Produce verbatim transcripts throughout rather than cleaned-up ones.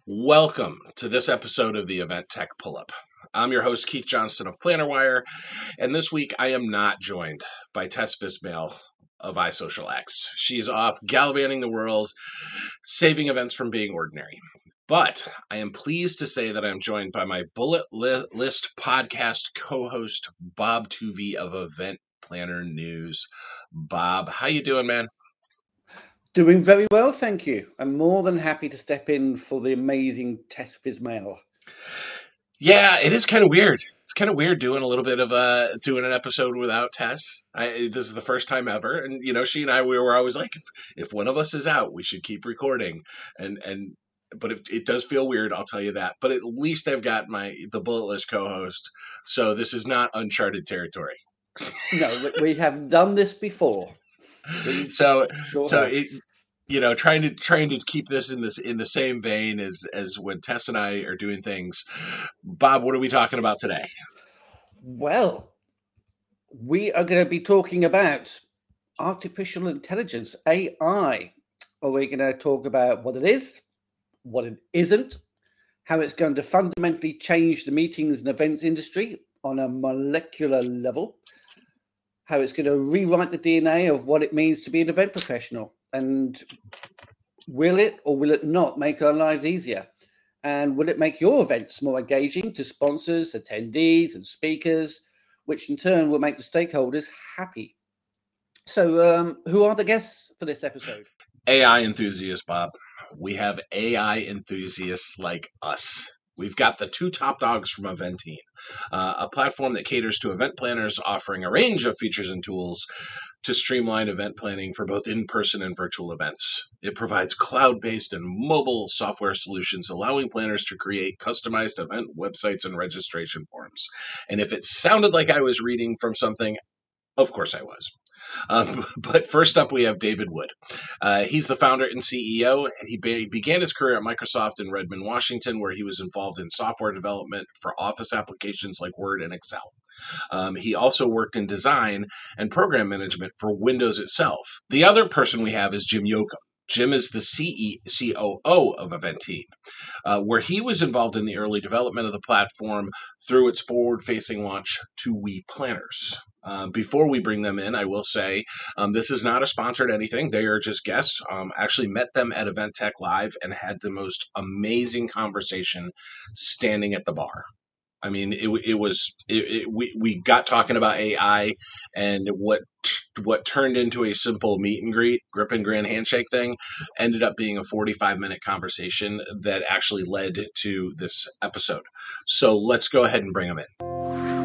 Welcome to this episode of the Event Tech Pull-Up. I'm your host, Keith Johnston of PlannerWire, and this week I am not joined by Tess Vismail of iSocialX. She is off gallivanting the world, saving events from being ordinary. But I am pleased to say that I am joined by my Bullet li- List podcast co-host, Bob Tuvey of Event Planner News. Bob, how you doing, man? Doing very well, thank you. I'm more than happy to step in for the amazing Tess Vismail. Yeah, it is kind of weird. It's kind of weird doing a little bit of uh doing an episode without Tess. I, this is the first time ever, and you know, she and I we were always like, if, if one of us is out, we should keep recording. And and but it, it does feel weird, I'll tell you that. But at least I've got my the Bullet List co-host, so this is not uncharted territory. No, we have done this before. We so sure so have. it. You know, trying to trying to keep this in this in the same vein as as when Tess and I are doing things. Bob, what are we talking about today? Well, we are going to be talking about artificial intelligence, A I. Are we going to talk about what it is, what it isn't, how it's going to fundamentally change the meetings and events industry on a molecular level, how it's going to rewrite the D N A of what it means to be an event professional, and will it or will it not make our lives easier? And will it make your events more engaging to sponsors, attendees, and speakers, which in turn will make the stakeholders happy? So um, who are the guests for this episode? A I enthusiasts, Bob. We have A I enthusiasts like us. We've got the two top dogs from Eventine, uh, a platform that caters to event planners, offering a range of features and tools to streamline event planning for both in-person and virtual events. It provides cloud-based and mobile software solutions, allowing planners to create customized event websites and registration forms. And if it sounded like I was reading from something, of course I was. Um, but first up, we have David Wood. Uh, he's the founder and C E O. He be- began his career at Microsoft in Redmond, Washington, where he was involved in software development for Office applications like Word and Excel. Um, he also worked in design and program management for Windows itself. The other person we have is Jim Yoakum. Jim is the C O O of Eventine, uh, where he was involved in the early development of the platform through its forward-facing launch to We Planners. Uh, before we bring them in, I will say um, this is not a sponsored anything. They are just guests. Um, actually met them at Event Tech Live and had the most amazing conversation standing at the bar. I mean, it, it was it, it, we we got talking about A I and what what turned into a simple meet and greet, grip and grin handshake thing, ended up being a forty-five minute conversation that actually led to this episode. So let's go ahead and bring them in.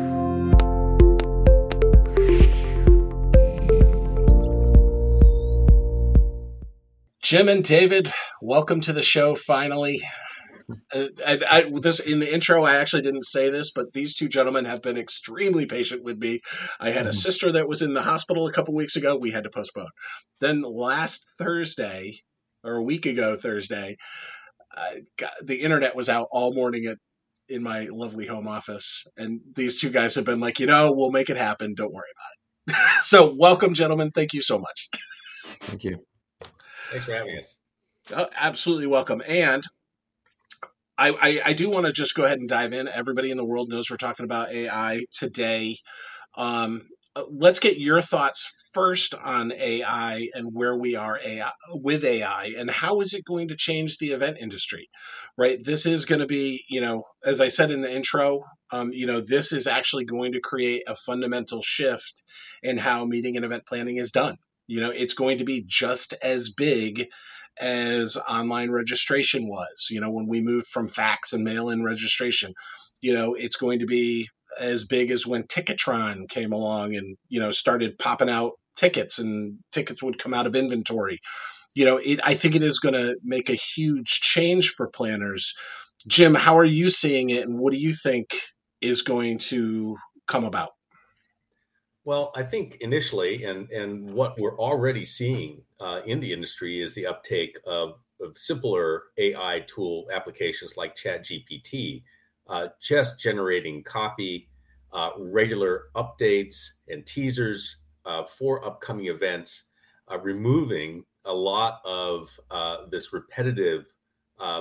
Jim and David, welcome to the show. Finally. Uh, I, I, this in the intro, I actually didn't say this, but these two gentlemen have been extremely patient with me. I had a sister that was in the hospital a couple weeks ago. We had to postpone. Then last Thursday, or a week ago Thursday, I got, the internet was out all morning at in my lovely home office, and these two guys have been like, you know, we'll make it happen. Don't worry about it. So, welcome, gentlemen. Thank you so much. Thank you. Thanks for having us. Uh, absolutely welcome. And I, I, I do want to just go ahead and dive in. Everybody in the world knows we're talking about A I today. Um, let's get your thoughts first on A I and where we are A I, with A I, and how is it going to change the event industry, right? This is going to be, you know, as I said in the intro, um, you know, this is actually going to create a fundamental shift in how meeting and event planning is done. You know, it's going to be just as big as online registration was, you know, when we moved from fax and mail-in registration. You know, it's going to be as big as when Ticketron came along and, you know, started popping out tickets and tickets would come out of inventory. You know, it, I think it is going to make a huge change for planners. Jim, how are you seeing it, and what do you think is going to come about? Well, I think initially, and, and what we're already seeing uh, in the industry is the uptake of, of simpler A I tool applications like ChatGPT, uh, just generating copy, uh, regular updates and teasers uh, for upcoming events, uh, removing a lot of uh, this repetitive uh,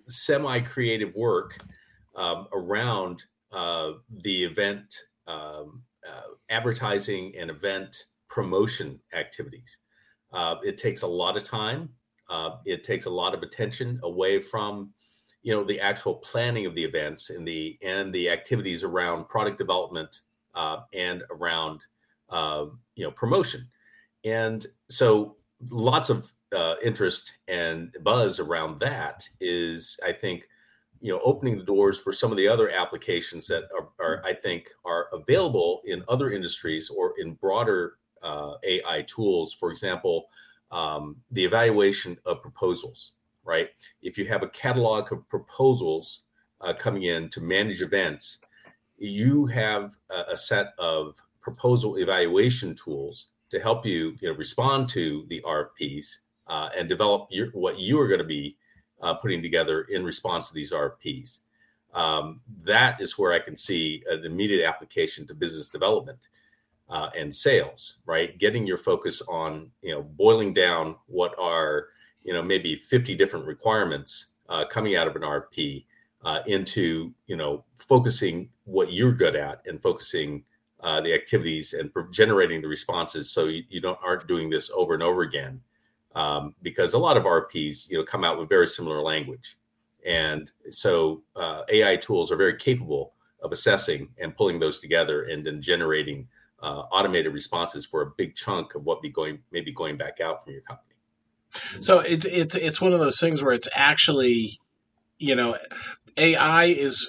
semi-creative work um, around uh, the event um, uh, advertising and event promotion activities. Uh, it takes a lot of time. Uh, it takes a lot of attention away from, you know, the actual planning of the events and the and the activities around product development uh, and around uh, you know promotion. And so lots of uh, interest and buzz around that is, I think, you know, opening the doors for some of the other applications that are, are I think, are available in other industries or in broader uh, A I tools. For example, um, the evaluation of proposals, right? If you have a catalog of proposals uh, coming in to manage events, you have a, a set of proposal evaluation tools to help you, you know, respond to the R F Ps uh, and develop your, what you are going to be uh, putting together in response to these R F Ps. Um, that is where I can see an immediate application to business development uh, and sales, right? Getting your focus on, you know, boiling down what are, you know, maybe fifty different requirements uh, coming out of an R F P uh, into, you know, focusing what you're good at and focusing Uh, the activities and generating the responses, so you, you don't aren't doing this over and over again, um, because a lot of R F Ps, you know, come out with very similar language, and so uh, A I tools are very capable of assessing and pulling those together and then generating uh, automated responses for a big chunk of what be going maybe going back out from your company. So it, it it's one of those things where it's actually, you know, A I is,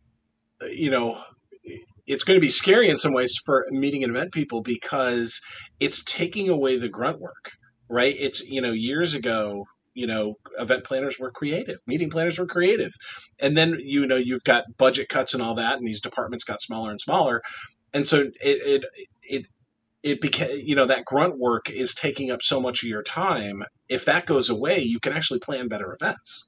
you know. It's going to be scary in some ways for meeting and event people because it's taking away the grunt work, right? It's, you know, years ago, you know, event planners were creative, meeting planners were creative. And then, you know, you've got budget cuts and all that, and these departments got smaller and smaller. And so it, it, it, it became, you know, that grunt work is taking up so much of your time. If that goes away, you can actually plan better events.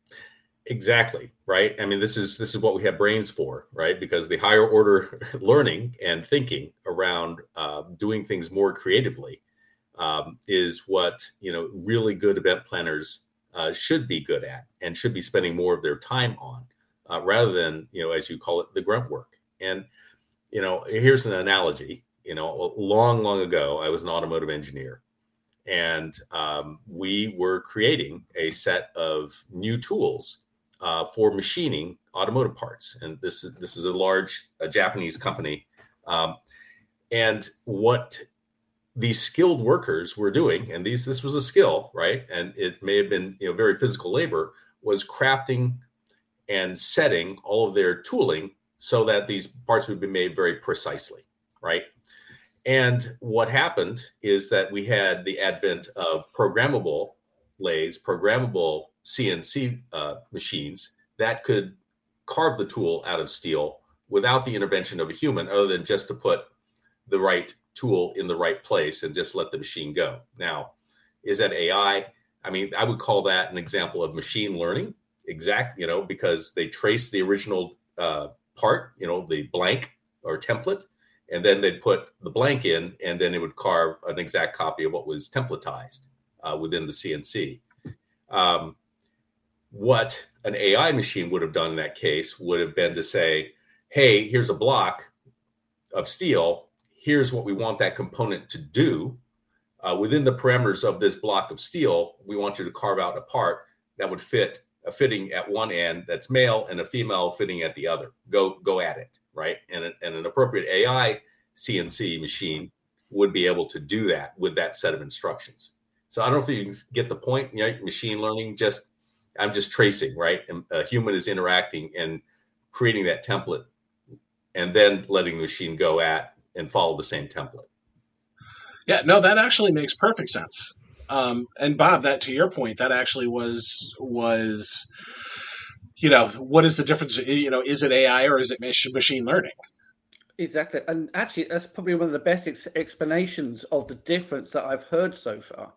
Exactly. Right. I mean, this is this is what we have brains for, right? Because the higher order learning and thinking around uh, doing things more creatively um, is what, you know, really good event planners uh, should be good at and should be spending more of their time on, uh, rather than, you know, as you call it, the grunt work. And, you know, here's an analogy. You know, long, long ago, I was an automotive engineer, and um, we were creating a set of new tools Uh, for machining automotive parts. And this, this is a large a Japanese company. Um, and what these skilled workers were doing, and these this was a skill, right? And it may have been, you know, very physical labor, was crafting and setting all of their tooling so that these parts would be made very precisely, right? And what happened is that we had the advent of programmable lathes, programmable C N C uh, machines that could carve the tool out of steel without the intervention of a human, other than just to put the right tool in the right place and just let the machine go. Now, is that A I? I mean, I would call that an example of machine learning, exact, you know, because they trace the original uh, part, you know, the blank or template, and then they'd put the blank in, and then it would carve an exact copy of what was templatized uh, within the C N C. Um, What an A I machine would have done in that case would have been to say, hey, here's a block of steel. Here's what we want that component to do. Uh, within the parameters of this block of steel, we want you to carve out a part that would fit a fitting at one end that's male and a female fitting at the other. Go go at it, right? And, a, and an appropriate A I C N C machine would be able to do that with that set of instructions. So I don't know if you can get the point. You know, machine learning, just I'm just tracing, right? And a human is interacting and creating that template and then letting the machine go at and follow the same template. Yeah, no, that actually makes perfect sense. Um, and Bob, that to your point, that actually was, was, you know, what is the difference? You know, is it A I or is it machine learning? Exactly. And actually, that's probably one of the best ex- explanations of the difference that I've heard so far.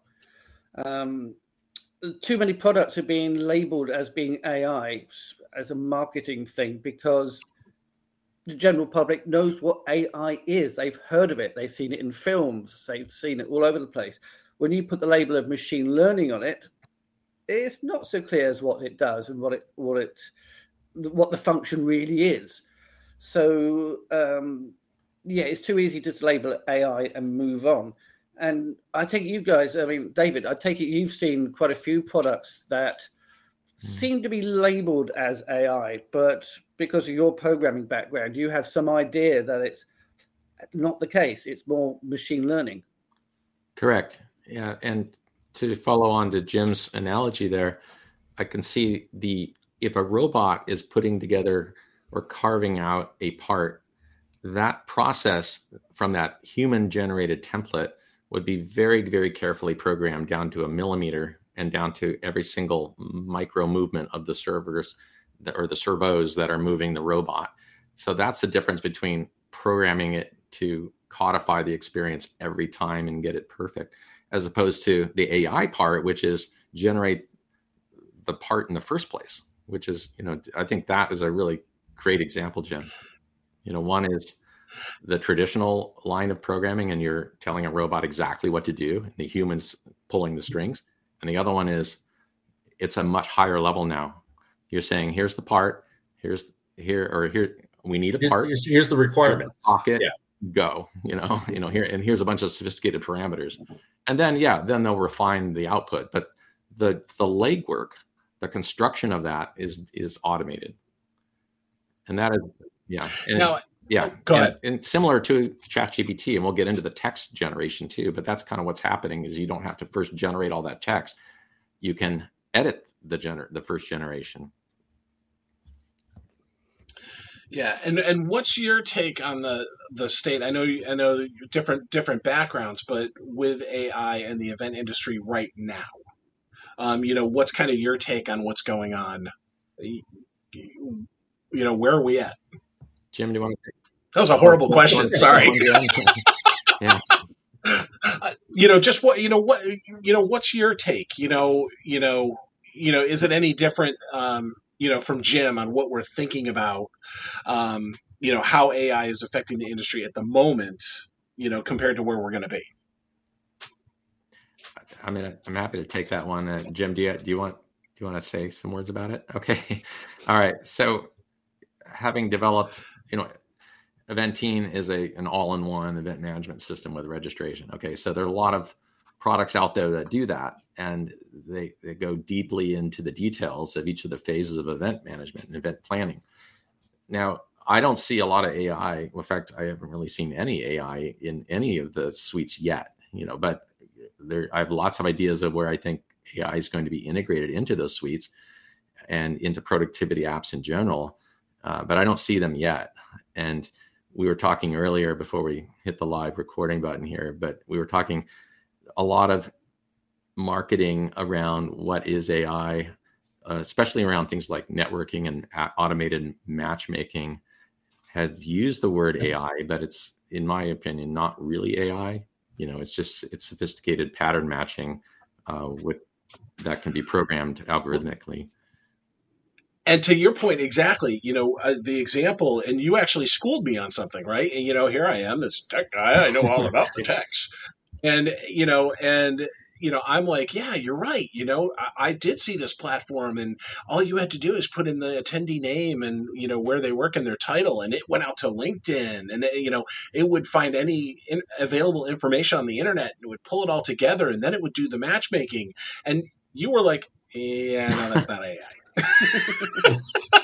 Um, Too many products are being labeled as being A I as a marketing thing because the general public knows what A I is. They've heard of it. They've seen it in films. They've seen it all over the place. When you put the label of machine learning on it, it's not so clear as what it does and what it what it what the function really is. So um, yeah, it's too easy to label it A I and move on. And I take it you guys, I mean, David, I take it you've seen quite a few products that mm. seem to be labeled as A I, but because of your programming background, you have some idea that it's not the case. It's more machine learning. Correct. Yeah. And to follow on to Jim's analogy there, I can see the, if a robot is putting together or carving out a part, that process from that human generated template would be very, very carefully programmed down to a millimeter and down to every single micro movement of the servers that, or the servos that are moving the robot. So that's the difference between programming it to codify the experience every time and get it perfect, as opposed to the A I part, which is generate the part in the first place, which is, you know, I think that is a really great example, Jim. You know, one is the traditional line of programming and you're telling a robot exactly what to do, and the human's pulling the strings. And the other one is it's a much higher level now. You're saying, here's the part, here's here, or here, we need a here's, part. Here's, here's the requirement. Pocket, yeah. Go, you know, you know, here, and here's a bunch of sophisticated parameters. And then, yeah, then they'll refine the output. But the the legwork, the construction of that is is automated. And that is, yeah. And, now, yeah. Go and, ahead. And similar to ChatGPT, and we'll get into the text generation too, but that's kind of what's happening is you don't have to first generate all that text. You can edit the gener- the first generation. Yeah, and and what's your take on the the state? I know you, I know different different backgrounds, but with A I and the event industry right now, um, you know, what's kind of your take on what's going on? You, you know, where are we at? Jim, do you want to? That was a horrible question. Sorry. Yeah. Uh, you know, just what you know. What you know? What's your take? You know, you know, you know. Is it any different? Um, you know, from Jim on what we're thinking about, um, you know, how A I is affecting the industry at the moment, you know, compared to where we're going to be. I mean, I'm happy to take that one. Uh, Jim, do you, do you want, do you want to say some words about it? Okay. All right. So having developed, you know, Eventine is a, an all-in-one event management system with registration. Okay. So there are a lot of products out there that do that, and they, they go deeply into the details of each of the phases of event management and event planning. Now, I don't see a lot of A I. In fact, I haven't really seen any A I in any of the suites yet, you know, but there, I have lots of ideas of where I think A I is going to be integrated into those suites and into productivity apps in general, uh, but I don't see them yet. And we were talking earlier before we hit the live recording button here, but we were talking a lot of marketing around what is A I, uh, especially around things like networking and a- automated matchmaking, have used the word A I, but it's, in my opinion, not really A I. You know, it's just, it's sophisticated pattern matching uh, with that can be programmed algorithmically. And to your point, exactly, you know, uh, the example, and you actually schooled me on something, right? And, you know, here I am, this tech guy, I know all about the techs. And, you know, and, you know, I'm like, yeah, you're right. You know, I, I did see this platform, and all you had to do is put in the attendee name and, you know, where they work and their title, and it went out to LinkedIn, and, it, you know, it would find any in, available information on the internet, and it would pull it all together, and then it would do the matchmaking. And you were like, yeah, no, that's not A I.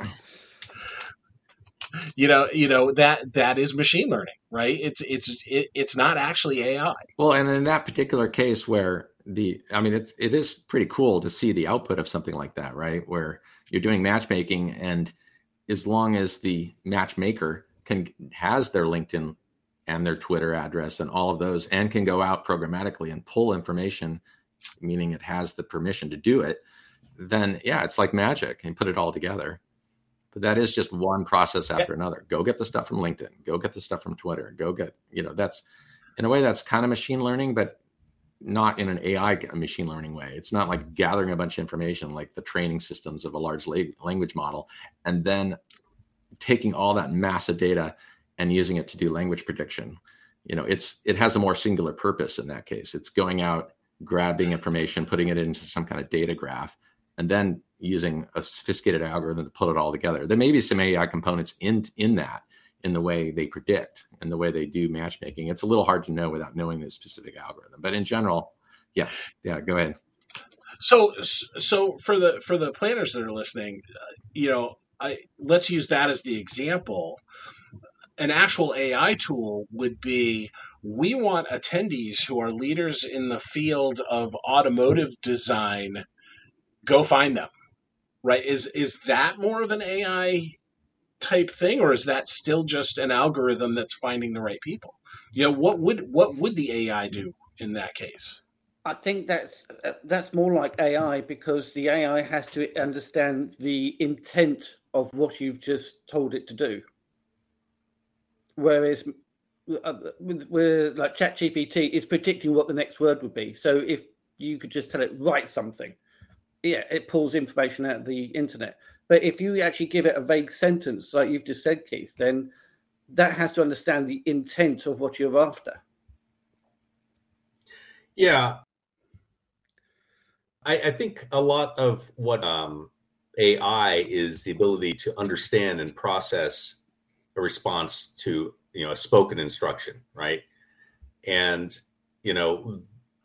You know, you know that that is machine learning, right? It's it's it, it's not actually A I. Well, and in that particular case, where the, I mean, it's it is pretty cool to see the output of something like that, right? Where you're doing matchmaking, and as long as the matchmaker can has their LinkedIn and their Twitter address and all of those, and can go out programmatically and pull information, meaning it has the permission to do it, then yeah, it's like magic, and put it all together. But that is just one process after yeah. another. Go get the stuff from LinkedIn. Go get the stuff from Twitter. Go get, you know, that's, in a way, that's kind of machine learning, but not in an A I machine learning way. It's not like gathering a bunch of information like the training systems of a large la- language model, and then taking all that massive data and using it to do language prediction. You know, it's it has a more singular purpose in that case. It's going out grabbing information, putting it into some kind of data graph, and then using a sophisticated algorithm to put it all together. There may be some A I components in in that, in the way they predict and the way they do matchmaking. It's a little hard to know without knowing the specific algorithm. But in general, yeah, yeah, go ahead. So, so for the for the planners that are listening, uh, you know, I let's use that as the example. An actual A I tool would be, we want attendees who are leaders in the field of automotive design, go find them, right? Is is that more of an A I type thing, or is that still just an algorithm that's finding the right people? You know, what would what would the A I do in that case? I think that's that's more like A I, because the A I has to understand the intent of what you've just told it to do. Whereas with, with like ChatGPT is predicting what the next word would be. So if you could just tell it, write something, yeah, it pulls information out of the internet. But if you actually give it a vague sentence, like you've just said, Keith, then that has to understand the intent of what you're after. Yeah. I, I think a lot of what um, A I is the ability to understand and process a response to, you know, a spoken instruction, right? And, you know,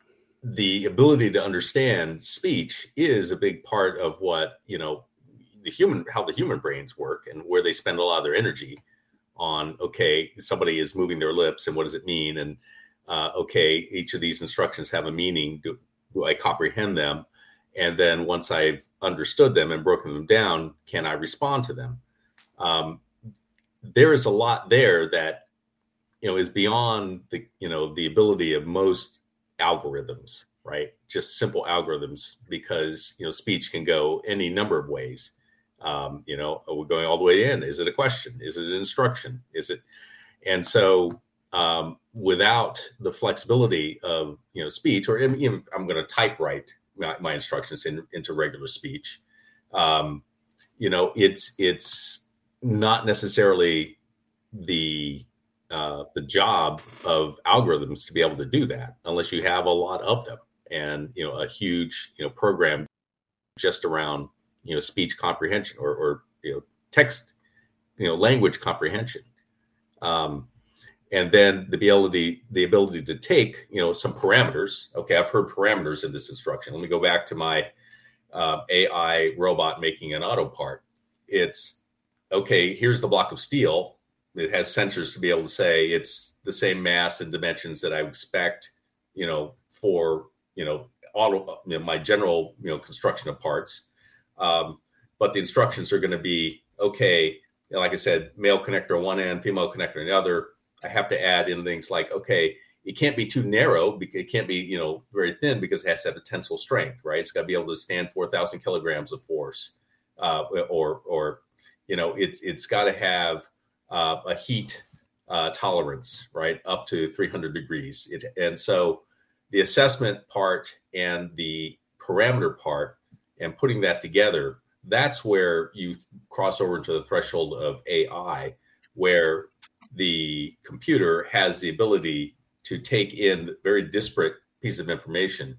the ability to understand speech is a big part of what, you know, the human, how the human brains work, and where they spend a lot of their energy on, okay, somebody is moving their lips and what does it mean? And, uh, okay, each of these instructions have a meaning. Do, do I comprehend them? And then once I've understood them and broken them down, can I respond to them? Um, there is a lot there that, you know, is beyond the, you know, the ability of most algorithms, right? Just simple algorithms, because, you know, speech can go any number of ways. Um, you know, we're going all the way in. Is it a question? Is it an instruction? Is it? And so um, without the flexibility of, you know, speech, or even I'm going to type write my, my instructions in, into regular speech, um, you know, it's, it's, not necessarily the uh, the job of algorithms to be able to do that, unless you have a lot of them, and, you know, a huge, you know, program just around, you know, speech comprehension, or, or you know, text, you know, language comprehension, um, and then the ability the ability to take, you know, some parameters. Okay, I've heard parameters in this instruction. Let me go back to my uh, A I robot making an auto part. It's okay, here's the block of steel. It has sensors to be able to say it's the same mass and dimensions that I expect, you know, for, you know, auto, you know, my general, you know, construction of parts. Um, but the instructions are going to be, okay, you know, like I said, male connector on one end, female connector on the other. I have to add in things like, okay, it can't be too narrow, because it can't be, you know, very thin, because it has to have a tensile strength, right? It's got to be able to stand four thousand kilograms of force, uh, or, or, you know, it's it's got to have uh, a heat uh, tolerance, right, up to three hundred degrees. It, and so the assessment part and the parameter part, and putting that together, that's where you cross over into the threshold of A I, where the computer has the ability to take in very disparate pieces of information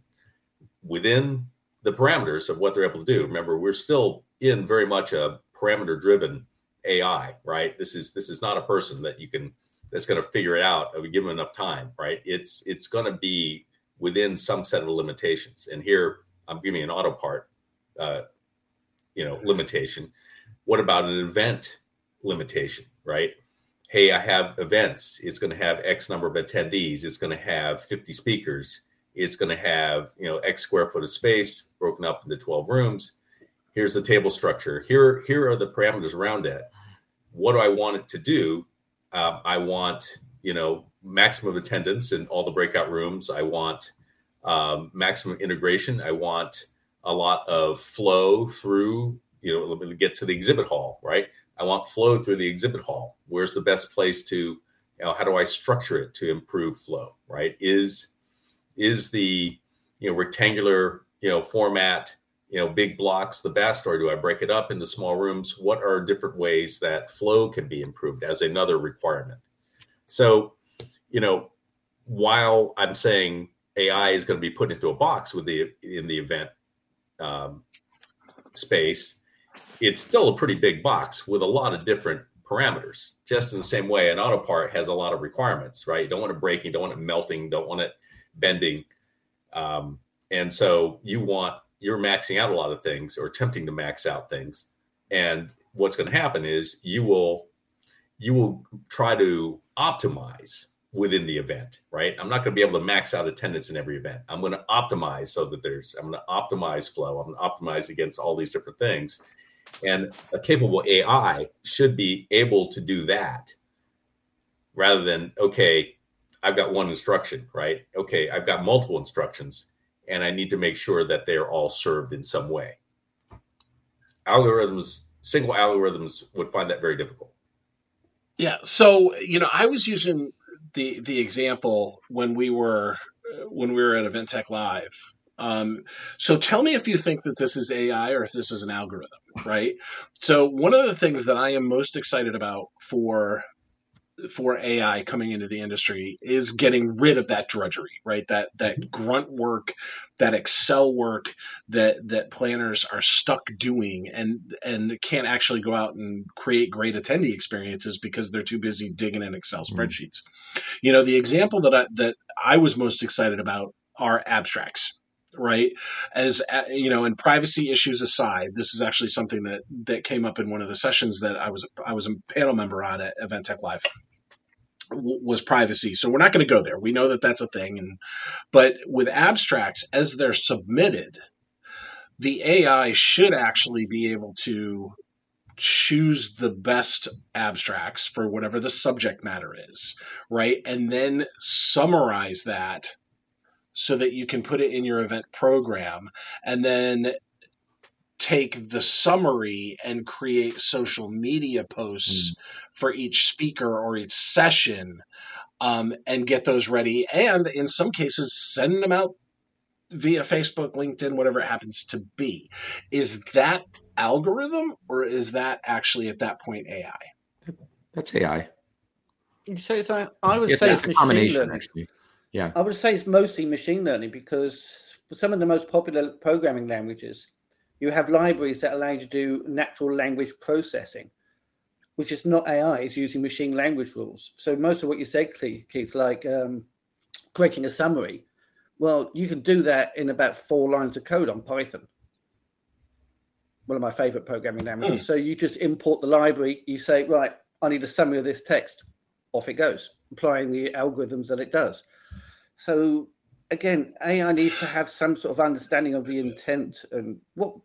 within the parameters of what they're able to do. Remember, we're still in very much a parameter driven A I, right? This is this is not a person that you can that's going to figure it out if we give them enough time, right? It's it's going to be within some set of limitations. And here I'm giving an auto part, uh, you know, limitation. What about an event limitation, right? Hey, I have events. It's going to have X number of attendees. It's going to have fifty speakers. It's going to have, you know, X square foot of space broken up into twelve rooms. Here's the table structure. Here, here are the parameters around it. What do I want it to do? Um, I want, you know, maximum attendance in all the breakout rooms. I want um, maximum integration. I want a lot of flow through, you know, let me get to the exhibit hall, right? I want flow through the exhibit hall. Where's the best place to, you know, how do I structure it to improve flow, right? Is, is the, you know, rectangular, you know, format, you know, big blocks the best, or do I break it up into small rooms? What are different ways that flow can be improved as another requirement? So, you know, while I'm saying A I is going to be put into a box with the in the event um, space, it's still a pretty big box with a lot of different parameters. Just in the same way, an auto part has a lot of requirements, right? You don't want it breaking, don't want it melting, don't want it bending, um, and so you want you're maxing out a lot of things or attempting to max out things. And what's going to happen is you will you will try to optimize within the event, right? I'm not going to be able to max out attendance in every event. I'm going to optimize so that there's, I'm going to optimize flow. I'm going to optimize against all these different things. And a capable A I should be able to do that rather than, okay, I've got one instruction, right? Okay, I've got multiple instructions and I need to make sure that they're all served in some way. Algorithms, single algorithms would find that very difficult. Yeah. So, you know, I was using the the example when we were when we were at Event Tech Live. Um, so tell me if you think that this is A I or if this is an algorithm, right? So one of the things that I am most excited about for for A I coming into the industry is getting rid of that drudgery, right? That that grunt work, that Excel work that that planners are stuck doing and and can't actually go out and create great attendee experiences because they're too busy digging in Excel spreadsheets. Mm. You know, the example that I that I was most excited about are abstracts. Right. As you know, and privacy issues aside, this is actually something that that came up in one of the sessions that I was I was a panel member on at Event Tech Live. Was privacy. So we're not going to go there. We know that that's a thing. And but with abstracts, as they're submitted, the A I should actually be able to choose the best abstracts for whatever the subject matter is, right? And then summarize that so that you can put it in your event program and then take the summary and create social media posts mm. for each speaker or each session um, and get those ready. And in some cases, send them out via Facebook, LinkedIn, whatever it happens to be. Is that algorithm or is that actually at that point A I? That's A I. You say so? I would it's say it's a machine combination, learning. Actually. Yeah. I would say it's mostly machine learning because for some of the most popular programming languages, you have libraries that allow you to do natural language processing, which is not A I, it's using machine language rules. So most of what you said, Keith, like um, creating a summary, well, you can do that in about four lines of code on Python, one of my favorite programming languages. Mm. So you just import the library, you say, right, I need a summary of this text. Off it goes, applying the algorithms that it does. So again, A I needs to have some sort of understanding of the intent and what.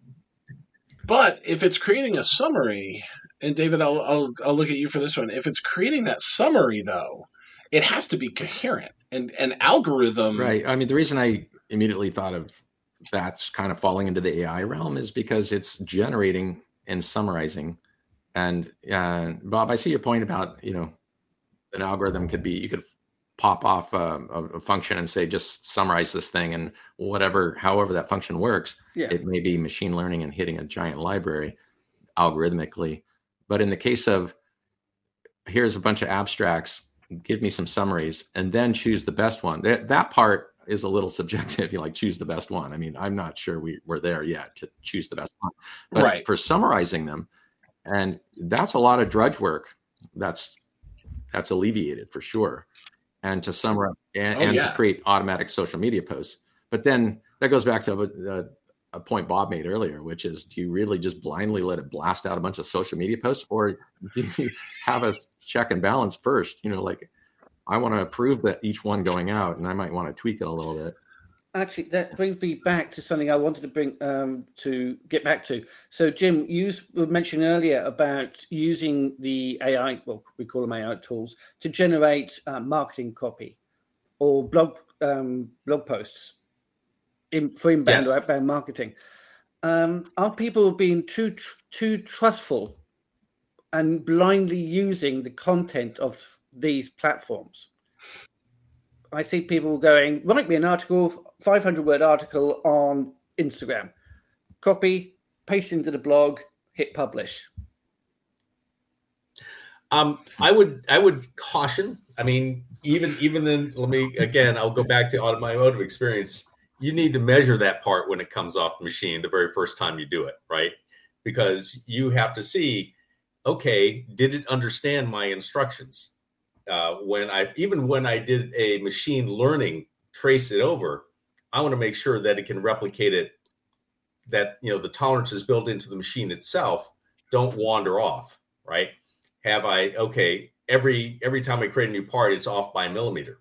But if it's creating a summary, and David, I'll, I'll I'll look at you for this one. If it's creating that summary, though, it has to be coherent. And an algorithm, right? I mean, the reason I immediately thought of that's kind of falling into the A I realm is because it's generating and summarizing. And uh, Bob, I see your point about, you know, an algorithm could be, you could pop off a, a function and say, just summarize this thing, and whatever, however that function works, yeah. It may be machine learning and hitting a giant library algorithmically. But in the case of, here's a bunch of abstracts, give me some summaries, and then choose the best one. That, that part is a little subjective. You like choose the best one. I mean, I'm not sure we, we're there yet to choose the best one. But right. For summarizing them, and that's a lot of drudge work. That's that's alleviated for sure. And to summarize and, oh, and yeah. to create automatic social media posts. But then that goes back to a, a point Bob made earlier, which is, do you really just blindly let it blast out a bunch of social media posts, or do you have a check and balance first? You know, like I want to approve that each one going out, and I might want to tweak it a little bit. Actually, that brings me back to something I wanted to bring um, to get back to. So, Jim, you were mentioning earlier about using the A I, well, we call them A I tools, to generate uh, marketing copy or blog um, blog posts in, for inbound yes. or outbound marketing. Um, are people being too too trustful and blindly using the content of these platforms? I see people going, write me an article, five hundred word article on Instagram, copy, paste into the blog, hit publish. Um, I would, I would caution. I mean, even even then, let me again. I'll go back to automotive experience. You need to measure that part when it comes off the machine the very first time you do it, right? Because you have to see, okay, did it understand my instructions? Uh, when I even when I did a machine learning, trace it over, I want to make sure that it can replicate it. That, you know, the tolerances built into the machine itself don't wander off, right? Have I, okay, every every time I create a new part, it's off by a millimeter.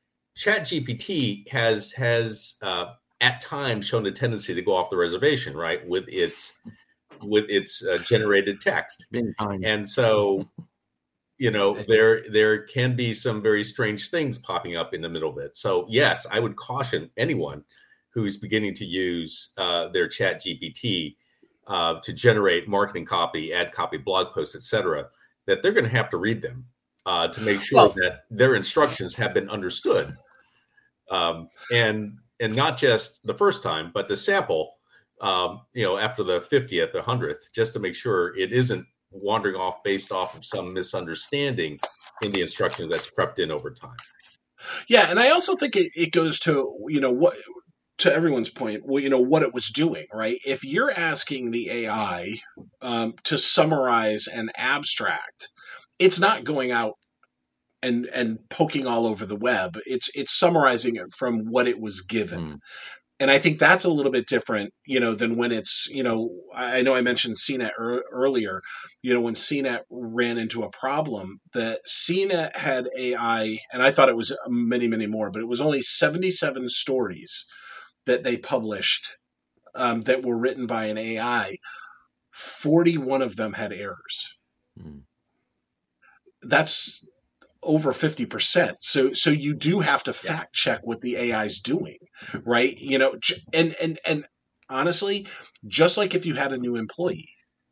ChatGPT has has uh, at times shown a tendency to go off the reservation, right, with its with its uh, generated text, and so you know there there can be some very strange things popping up in the middle of it. So yes, I would caution anyone who's beginning to use uh, their ChatGPT uh, to generate marketing copy, ad copy, blog posts, et cetera, that they're going to have to read them uh, to make sure well, that their instructions have been understood. Um, and and not just the first time, but the sample, um, you know, after the fiftieth, the hundredth, just to make sure it isn't wandering off based off of some misunderstanding in the instruction that's crept in over time. Yeah, and I also think it, it goes to, you know, what to everyone's point, well, you know, what it was doing, right? If you're asking the A I um, to summarize an abstract, it's not going out and and poking all over the web. It's it's summarizing it from what it was given. Mm. And I think that's a little bit different, you know, than when it's, you know, I know I mentioned C net er- earlier, you know, when C net ran into a problem, that C net had A I, and I thought it was many, many more, but it was only seventy-seven stories that they published um, that were written by an A I. forty-one of them had errors. Mm. That's over fifty percent. So, so you do have to fact check what the A I is doing, right? You know, and, and, and honestly, just like if you had a new employee,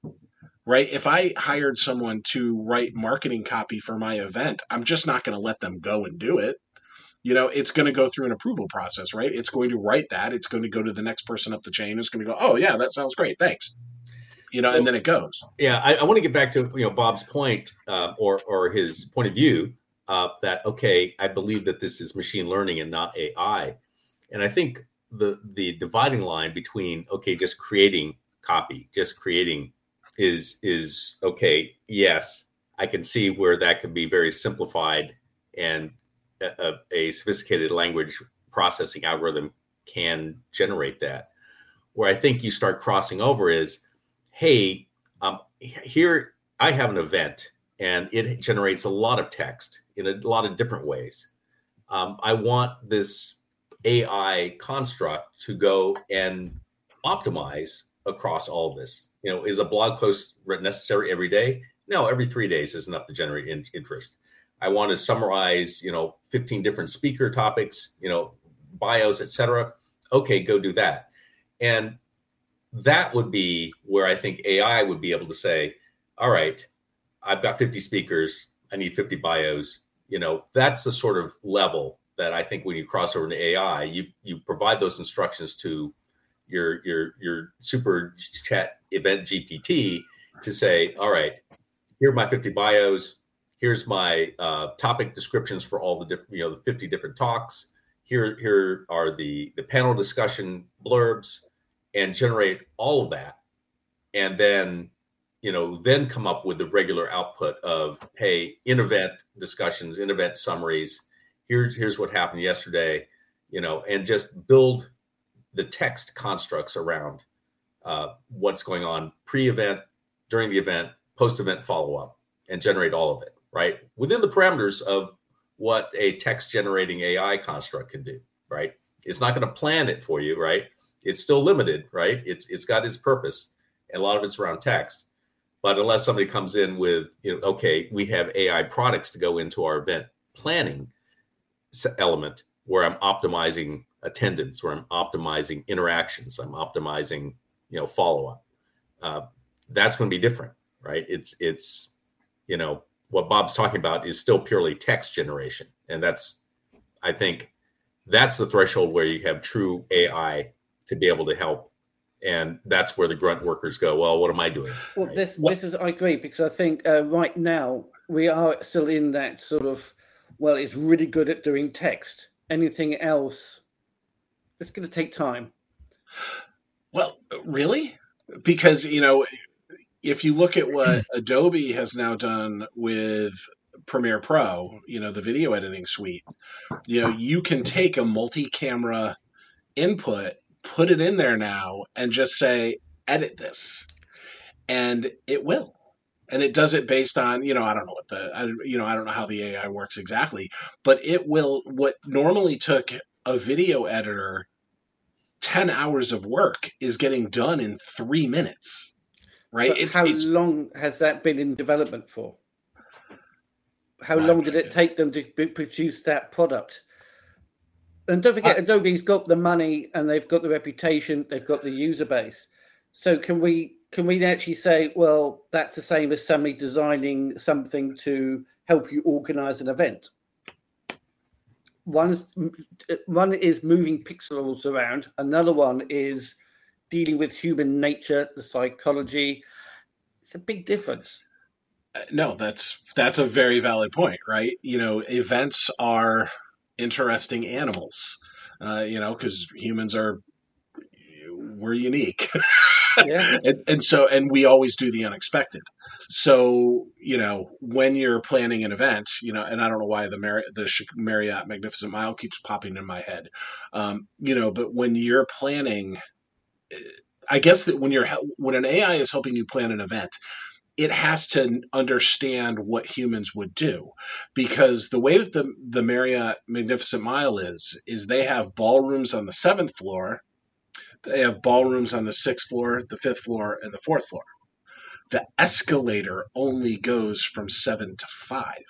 right? If I hired someone to write marketing copy for my event, I'm just not going to let them go and do it. You know, it's going to go through an approval process, right? It's going to write that. It's going to go to the next person up the chain. It's going to go, oh yeah, that sounds great. Thanks. You know, well, and then it goes. Yeah. I, I want to get back to, you know, Bob's point uh, or, or his point of view uh, that, okay, I believe that this is machine learning and not A I. And I think the, the dividing line between, okay, just creating copy, just creating is, is okay. Yes, I can see where that can be very simplified and A, a sophisticated language processing algorithm can generate that. Where I think you start crossing over is, hey, um, here I have an event and it generates a lot of text in a lot of different ways. Um, I want this A I construct to go and optimize across all of this. You know, is a blog post necessary every day? No, every three days is enough to generate in- interest. I want to summarize, you know, fifteen different speaker topics, you know, bios, et cetera. Okay, go do that. And that would be where I think A I would be able to say, all right, I've got fifty speakers. I need fifty bios. You know, that's the sort of level that I think when you cross over into A I, you you provide those instructions to your your your super chat event G P T to say, all right, here are my fifty bios. Here's my uh, topic descriptions for all the different, you know, the fifty different talks. Here, here are the, the panel discussion blurbs, and generate all of that. And then, you know, then come up with the regular output of, hey, in-event discussions, in-event summaries. Here's, here's what happened yesterday, you know, and just build the text constructs around uh, what's going on pre-event, during the event, post-event follow-up, and generate all of it. Right, within the parameters of what a text generating A I construct can do, right? It's not going to plan it for you, right? It's still limited, right? It's it's got its purpose, and a lot of it's around text. But unless somebody comes in with, you know, okay, we have A I products to go into our event planning element where I'm optimizing attendance, where I'm optimizing interactions, I'm optimizing, you know, follow up. Uh, that's going to be different, right? It's it's, you know. What Bob's talking about is still purely text generation. And that's, I think, that's the threshold where you have true A I to be able to help. And that's where the grunt workers go, well, what am I doing? Well, right? this, this is, I agree, because I think uh, right now we are still in that sort of well, it's really good at doing text. Anything else, it's going to take time. Well, really? Because, you know, if you look at what Adobe has now done with Premiere Pro, you know, the video editing suite, you know, you can take a multi-camera input, put it in there now, and just say, edit this. And it will. And it does it based on, you know, I don't know what the, I, you know, I don't know how the A I works exactly, but it will, what normally took a video editor ten hours of work is getting done in three minutes, right? But It's, how it's, long has that been in development for? How My long did it goodness. take them to b- produce that product? And don't forget, Uh, Adobe's got the money and they've got the reputation, they've got the user base. So can we can we actually say, well, that's the same as somebody designing something to help you organize an event? One is, one is moving pixels around. Another one is dealing with human nature, the psychology. It's a big difference. no, that's, that's a very valid point, right? You know, events are interesting animals, uh, you know, because humans are, we're unique. Yeah. and, and so, and we always do the unexpected. So, you know, when you're planning an event, you know, and I don't know why the Mar- the Marriott Magnificent Mile keeps popping in my head, um, you know, but when you're planning, I guess that when you're, when an A I is helping you plan an event, it has to understand what humans would do, because the way that the, the Marriott Magnificent Mile is, is they have ballrooms on the seventh floor. They have ballrooms on the sixth floor, the fifth floor, and the fourth floor. The escalator only goes from seven to five.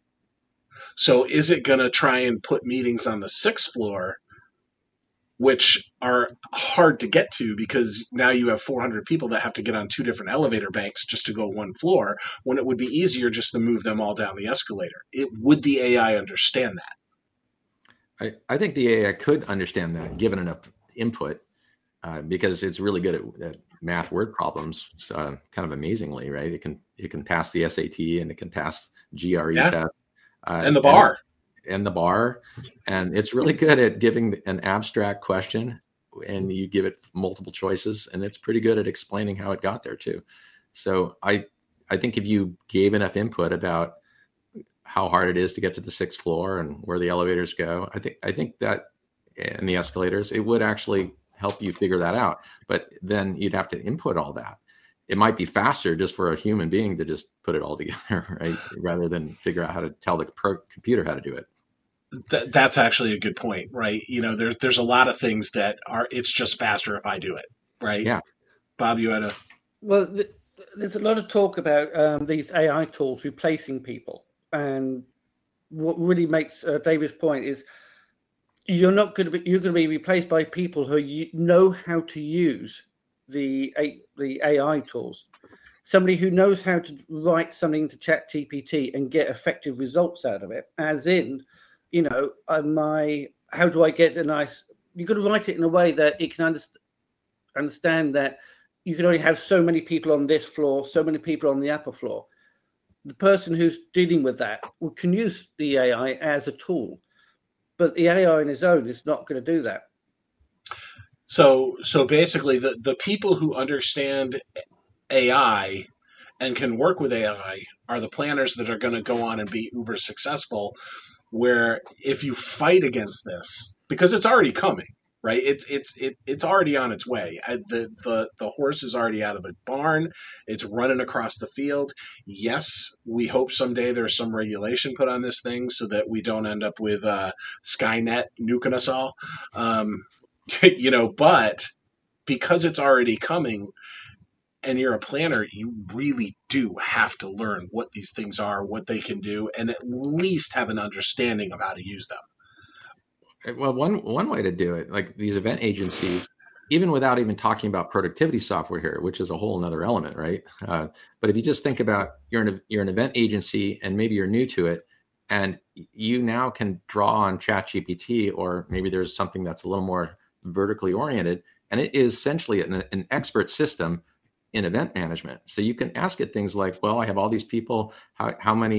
So is it going to try and put meetings on the sixth floor, which are hard to get to because now you have four hundred people that have to get on two different elevator banks just to go one floor, when it would be easier just to move them all down the escalator? It, would the A I understand that? I, I think the A I could understand that given enough input. Uh, because it's really good at, at math word problems, uh, kind of amazingly, right? It can it can pass the S A T and it can pass G R E Yeah. test, uh, And the bar. and, and the bar, and it's really good at giving an abstract question, and you give it multiple choices, and it's pretty good at explaining how it got there too. So I I think if you gave enough input about how hard it is to get to the sixth floor and where the elevators go, I think I think that and the escalators, it would actually help you figure that out. But then you'd have to input all that. It might be faster just for a human being to just put it all together, right? Rather than figure out how to tell the pro- computer how to do it. Th- that's actually a good point, right? You know, there, there's a lot of things that are, it's just faster if I do it, right? Yeah. Bob, you had a... Well, th- there's a lot of talk about um, these A I tools replacing people. And what really makes uh, David's point is, You're not going to be. You're going to be replaced by people who you know how to use the the A I tools. Somebody who knows how to write something to Chat G P T and get effective results out of it. As in, you know, uh, my how do I get a nice? You've got to write it in a way that it can understand understand that you can only have so many people on this floor, so many people on the upper floor. The person who's dealing with that can use the A I as a tool. But the A I on its own is not going to do that. So, so basically, the, the people who understand A I and can work with A I are the planners that are going to go on and be uber successful. Where if you fight against this, because it's already coming, right? It's it's it, it's already on its way. I, the the the horse is already out of the barn. It's running across the field. Yes, we hope someday there's some regulation put on this thing so that we don't end up with uh, Skynet nuking us all. Um, you know, but because it's already coming, and you're a planner, you really do have to learn what these things are, what they can do, and at least have an understanding of how to use them. Well, one one way to do it, like these event agencies, even without even talking about productivity software here, which is a whole nother element, right? Uh, but if you just think about you're an you're an event agency and maybe you're new to it, and you now can draw on Chat G P T, or maybe there's something that's a little more vertically oriented, and it is essentially an, an expert system in event management. So you can ask it things like, well, I have all these people, how, how many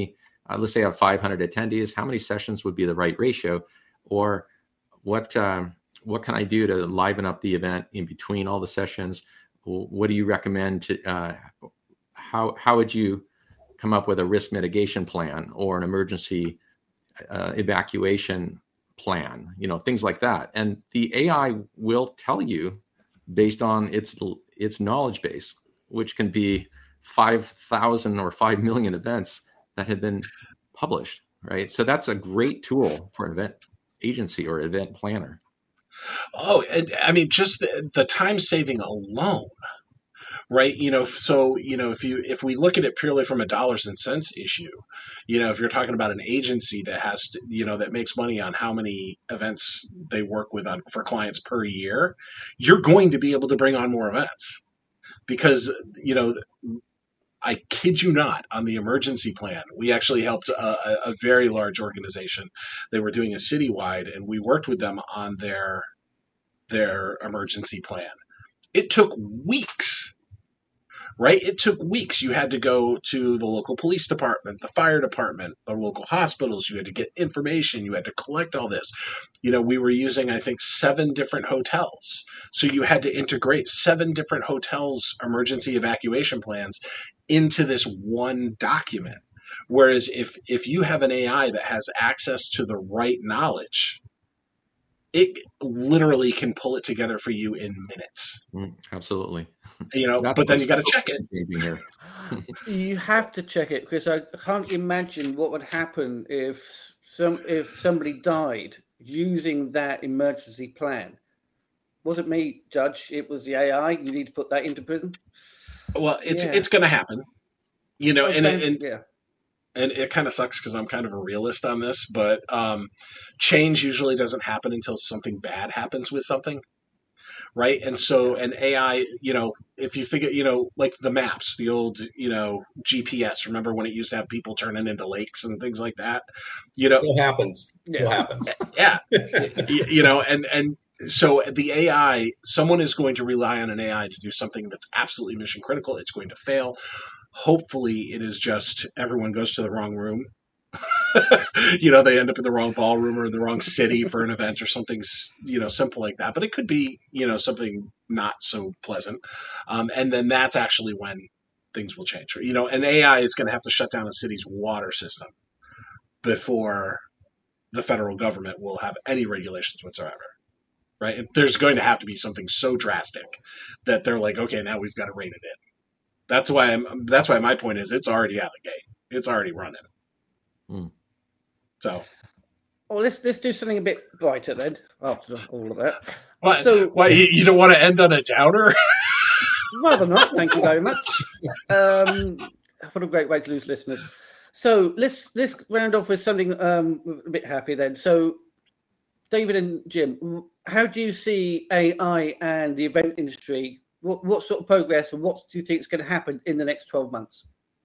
uh, let's say I have five hundred attendees, how many sessions would be the right ratio? Or what um, what can I do to liven up the event in between all the sessions? What do you recommend to, uh, how, how would you come up with a risk mitigation plan or an emergency uh, evacuation plan, you know, things like that. And the A I will tell you based on its, its knowledge base, which can be five thousand or five million events that have been published, right? So that's a great tool for an event agency or event planner. Oh, and I mean, just the, the time saving alone, right? You know, so, you know, if you, if we look at it purely from a dollars and cents issue, you know, if you're talking about an agency that has to, you know, that makes money on how many events they work with on for clients per year, you're going to be able to bring on more events because, you know, I kid you not, on the emergency plan, we actually helped a, a very large organization. They were doing a citywide, and we worked with them on their their emergency plan. It took weeks, right? It took weeks. You had to go to the local police department, the fire department, the local hospitals. You had to get information. You had to collect all this. You know, we were using, I think, seven different hotels. So you had to integrate seven different hotels' emergency evacuation plans into this one document. Whereas if if you have an A I that has access to the right knowledge, it literally can pull it together for you in minutes. Mm, absolutely. You know, That's but then you got to check it. You have to check it because I can't imagine what would happen if some if somebody died using that emergency plan. Wasn't me, Judge. It was the A I. You need to put that into prison. Well, it's yeah. it's going to happen, you know, okay. and and yeah. and it kind of sucks because I'm kind of a realist on this, but um, change usually doesn't happen until something bad happens with something, right? And so an A I, you know, if you figure, you know, like the maps, the old, you know, G P S. Remember when it used to have people turning into lakes and things like that? You know, it happens. It yeah. happens. Yeah, you know, and and. So the A I, someone is going to rely on an A I to do something that's absolutely mission critical. It's going to fail. Hopefully it is just everyone goes to the wrong room. You know, they end up in the wrong ballroom or in the wrong city for an event or something, you know, simple like that. But it could be, you know, something not so pleasant. Um, and then that's actually when things will change. You know, an A I is going to have to shut down a city's water system before the federal government will have any regulations whatsoever. Right, there's going to have to be something so drastic that they're like, okay, now we've got to rein it in. That's why I'm. That's why my point is, it's already out of the gate. It's already running. Mm. So, well, let's let's do something a bit brighter then. After all of that, what? So, why you don't want to end on a downer? Rather not. Thank you very much. Um, what a great way to lose listeners. So let's let's round off with something um, a bit happy then. So, David and Jim, how do you see A I and the event industry? What, what sort of progress and what do you think is going to happen in the next twelve months?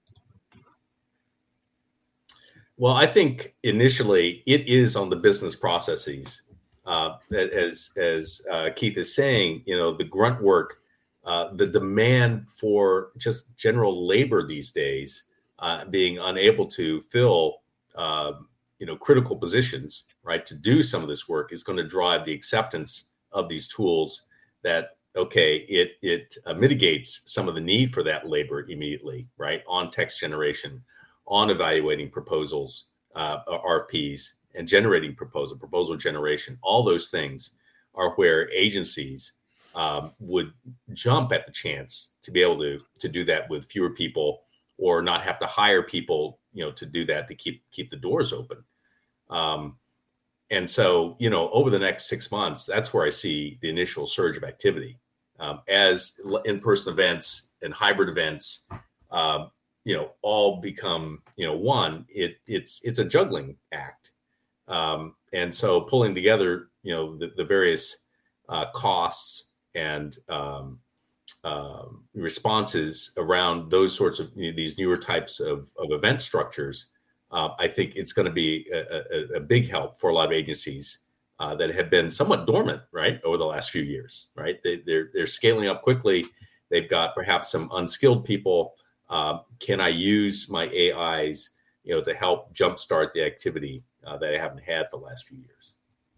Well, I think initially it is on the business processes. Uh, as as uh, Keith is saying, you know, the grunt work, uh, the demand for just general labor these days, uh, being unable to fill uh, you know, critical positions, right, to do some of this work is going to drive the acceptance of these tools that, okay, it it uh, mitigates some of the need for that labor immediately, right, on text generation, on evaluating proposals, uh, R F Ps, and generating proposal, proposal generation. All those things are where agencies um, would jump at the chance to be able to to do that with fewer people or not have to hire people, you know, to do that, to keep keep the doors open. Um, and so, you know, over the next six months, that's where I see the initial surge of activity. Um, as in-person events and hybrid events, um, you know, all become, you know, one, it it's it's a juggling act. Um, and so pulling together, you know, the, the various uh, costs and um, uh, responses around those sorts of, you know, these newer types of, of event structures, uh, I think it's going to be a, a, a big help for a lot of agencies uh, that have been somewhat dormant, right, over the last few years, right? They, they're they're scaling up quickly. They've got perhaps some unskilled people. Uh, can I use my A Is you know, to help jumpstart the activity uh, that I haven't had for the last few years.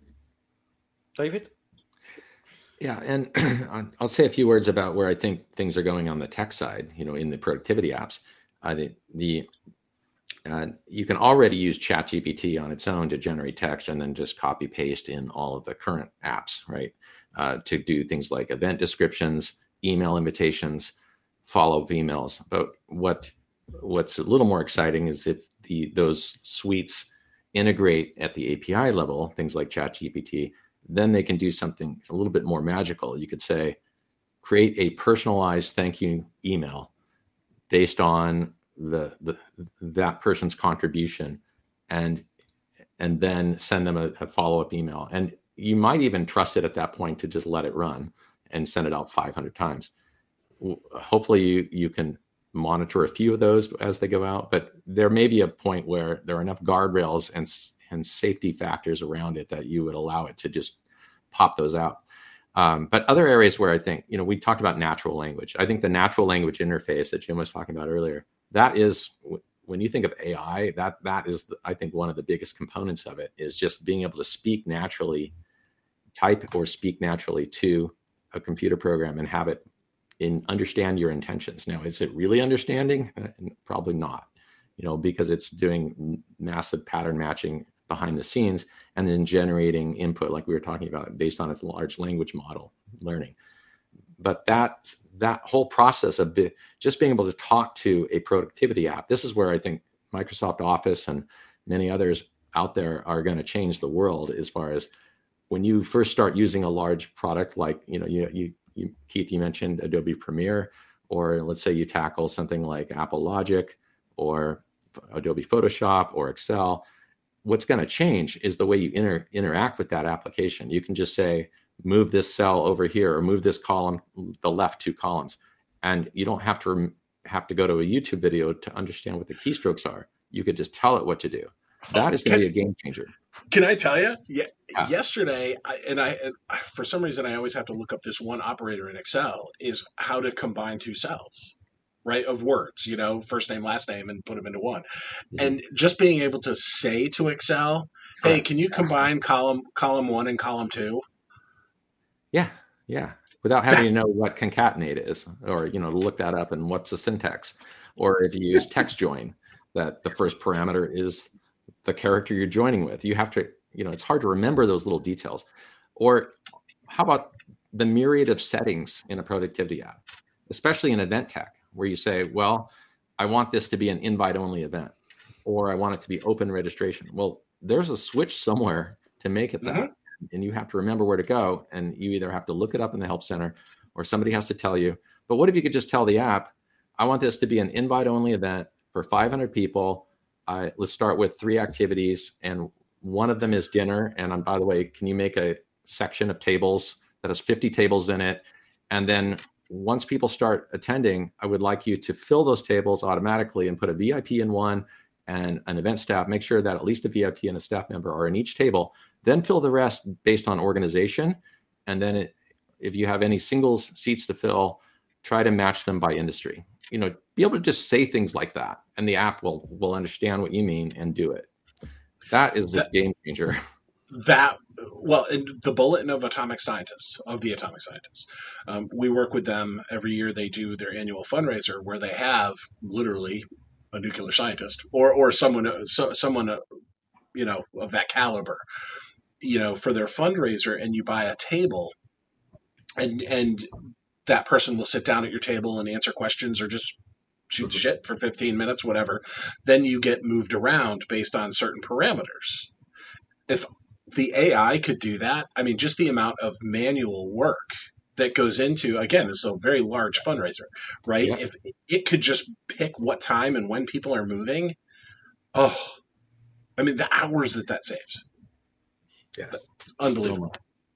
David? Yeah, and I'll say a few words about where I think things are going on the tech side, you know, in the productivity apps. Uh, the the uh, you can already use ChatGPT on its own to generate text and then just copy paste in all of the current apps, right? Uh, to do things like event descriptions, email invitations, follow-up emails. But what what's a little more exciting is if the those suites integrate at the A P I level, things like ChatGPT, then they can do something a little bit more magical. You could say, create a personalized thank you email based on the, the that person's contribution, and and then send them a, a follow-up email. And you might even trust it at that point to just let it run and send it out five hundred times. Hopefully you, you can monitor a few of those as they go out, but there may be a point where there are enough guardrails and and safety factors around it that you would allow it to just pop those out. Um, but other areas where I think, you know, we talked about natural language. I think the natural language interface that Jim was talking about earlier, that is, when you think of A I, that that is, I think, one of the biggest components of it is just being able to speak naturally, type or speak naturally to a computer program and have it in understand your intentions. Now, is it really understanding? Probably not, you know, because it's doing massive pattern matching behind the scenes and then generating input like we were talking about based on its large language model learning. But that that whole process of be, just being able to talk to a productivity app, this is where I think Microsoft Office and many others out there are going to change the world. As far as when you first start using a large product, like, you know, you, you, you Keith, you mentioned Adobe Premiere, or let's say you tackle something like Apple Logic or Adobe Photoshop or Excel. What's going to change is the way you inter, interact with that application. You can just say, move this cell over here or move this column, the left two columns. And you don't have to have to go to a YouTube video to understand what the keystrokes are. You could just tell it what to do. That is going to be a game changer. Can I tell you? Yeah, yeah. Yesterday, I, and I, and for some reason, I always have to look up this one operator in Excel, is how to combine two cells, right, of words, you know, first name, last name, and put them into one. Mm-hmm. And just being able to say to Excel, hey, can you combine column column one and column two? Yeah, yeah. Without having to know what concatenate is, or, you know, to look that up and what's the syntax. Or if you use text join, that the first parameter is the character you're joining with. You have to, you know, it's hard to remember those little details. Or how about the myriad of settings in a productivity app, especially in event tech, where you say, well, I want this to be an invite-only event, or I want it to be open registration. Well, there's a switch somewhere to make it that. Mm-hmm. And you have to remember where to go. And you either have to look it up in the help center or somebody has to tell you. But what if you could just tell the app, I want this to be an invite-only event for five hundred people. Uh, let's start with three activities. And one of them is dinner. And um, by the way, can you make a section of tables that has fifty tables in it? And then once people start attending, I would like you to fill those tables automatically and put a V I P in one and an event staff. Make sure that at least a V I P and a staff member are in each table. Then fill the rest based on organization. And then it, if you have any singles seats to fill, try to match them by industry. You know, be able to just say things like that, and the app will will understand what you mean and do it. That is that, a game changer. That, well, in the Bulletin of Atomic Scientists, of the Atomic Scientists, um, we work with them every year. They do their annual fundraiser where they have literally a nuclear scientist or or someone so, someone uh, you know, of that caliber, you know, for their fundraiser, and you buy a table, and and that person will sit down at your table and answer questions or just shoot mm-hmm. shit for fifteen minutes, whatever. Then you get moved around based on certain parameters. If the A I could do that, I mean, just the amount of manual work that goes into, again, this is a very large fundraiser, right? Yeah. If it could just pick what time and when people are moving, oh, I mean, the hours that that saves. Yes. It's unbelievable.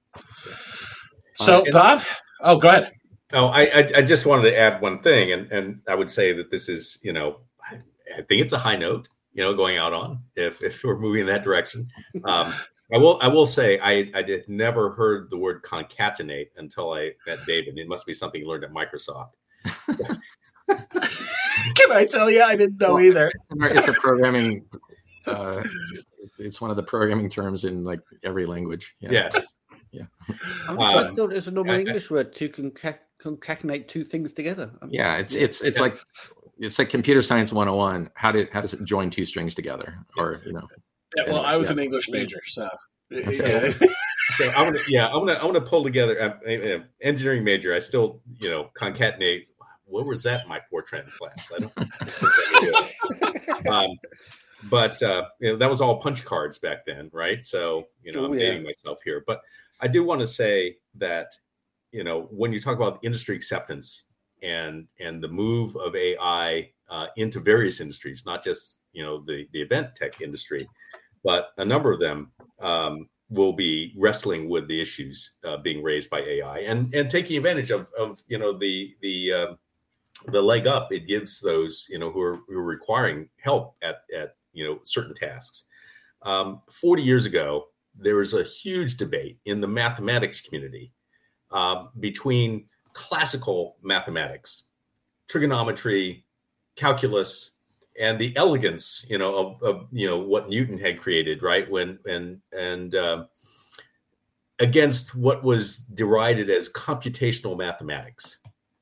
So, uh, Bob, oh, go ahead. Oh, I, I just wanted to add one thing, and, and I would say that this is, you know, I, I think it's a high note, you know, going out on if if we're moving in that direction. Um, I will I will say I I did never heard the word concatenate until I met David. It must be something you learned at Microsoft. Can I tell you? I didn't know well, either. It's a programming. Uh, it's one of the programming terms in like every language. Yeah. Yes. Yeah. I Um, thought it was a normal I- I- English word to conca- concatenate two things together. I mean, Yeah. It's it's it's Yes. like it's like computer science one oh one. How did how does it join two strings together? Or you know. Yeah, well, I was Yeah. an English major, so. So- Yeah. So I want to, yeah, I want to, I want to pull together. Uh, uh, engineering major. I still, you know, concatenate. What was that in my Fortran class? I don't. I think I do. um, but uh, you know, that was all punch cards back then, right? So you know, Oh, I'm yeah. dating myself here, but I do want to say that you know, when you talk about industry acceptance and and the move of A I uh, into various industries, not just you know the the event tech industry, but a number of them. Um, will be wrestling with the issues uh, being raised by A I and and taking advantage of of you know the the uh, the leg up it gives those you know who are, who are requiring help at at you know certain tasks. Um, forty years ago, there was a huge debate in the mathematics community uh, between classical mathematics, trigonometry, calculus, and the elegance, you know, of, of you know what Newton had created, right? When and and uh, against what was derided as computational mathematics,